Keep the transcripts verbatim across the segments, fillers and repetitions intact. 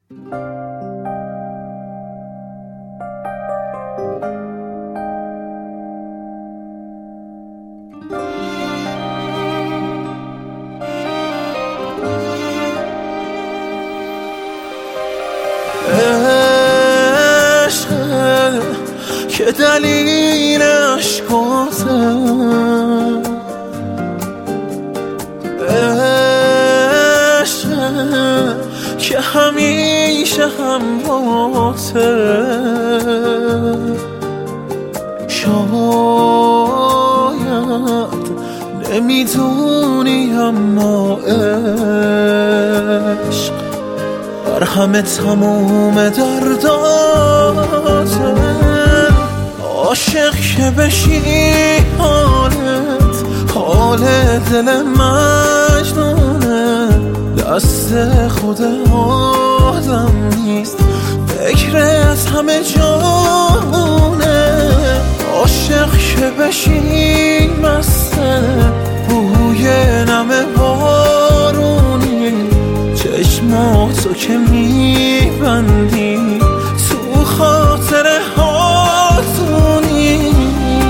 که دلیل عشقاته، عشقه که همیشه همراهته. شاید نمیدونی اما عشق بر همه تموم درداته. عاشق که بشی حالت حال دل مجنونه، دست خود آدم نیست، فکرت همه جاونه. عاشق که بشی مسته بوی نم بارونی، چشماتو که میبندی تو خاطر هاتونی.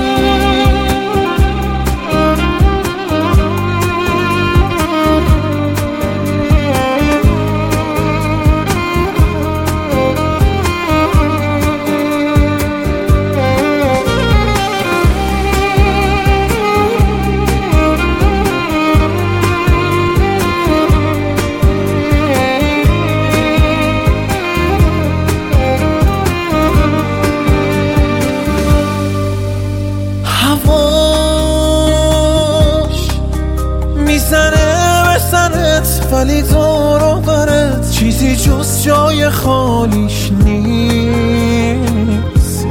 میزنه به سرت ولی دور و برت چیزی جز جای خالیش نیست.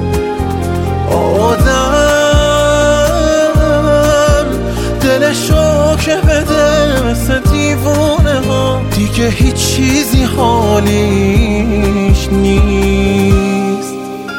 آدم دلشو که بده مثل دیوونه ها، دیگه هیچ چیزی حالیش نیست.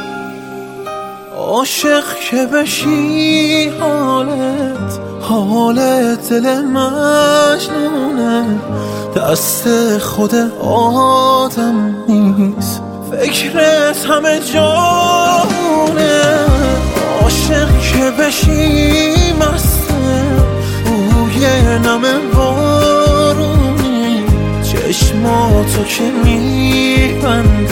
عاشق که بشی حالت حال دل مجنونه، دست خود آدم نیست، فکرت همه جاونه. عاشق که بشی مسته بوی نم بارونی، چشماتو که میبندی